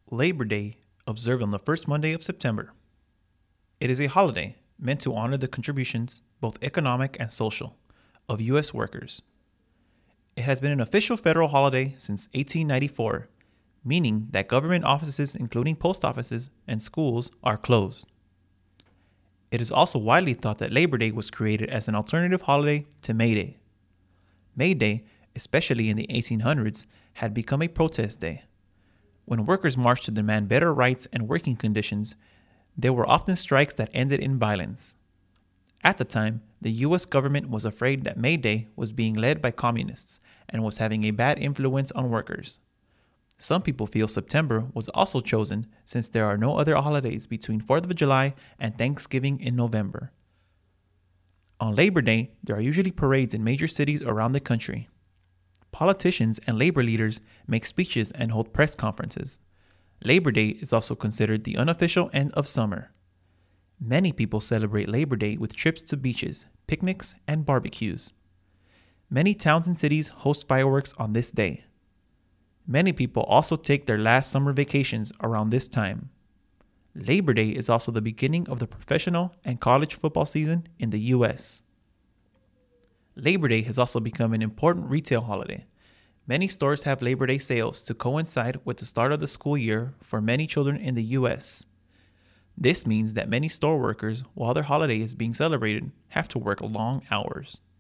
Labor Day, observed on the first Monday of September. It is a holiday meant to honor the contributions, both economic and social, of U.S. workers. It has been an official federal holiday since 1894, meaning that government offices, including post offices and schools, are closed. It is also widely thought that Labor Day was created as an alternative holiday to May Day. May Day, especially in the 1800s, had become a protest day. When workers marched to demand better rights and working conditions, there were often strikes that ended in violence. At the time, the U.S. government was afraid that May Day was being led by communists and was having a bad influence on workers. Some people feel September was also chosen since there are no other holidays between 4th of July and Thanksgiving in November. On Labor Day, there are usually parades in major cities around the country. Politicians and labor leaders make speeches and hold press conferences. Labor Day is also considered the unofficial end of summer. Many people celebrate Labor Day with trips to beaches, picnics, and barbecues. Many towns and cities host fireworks on this day. Many people also take their last summer vacations around this time. Labor Day is also the beginning of the professional and college football season in the U.S. Labor Day has also become an important retail holiday. Many stores have Labor Day sales to coincide with the start of the school year for many children in the U.S. This means that many store workers, while their holiday is being celebrated, have to work long hours.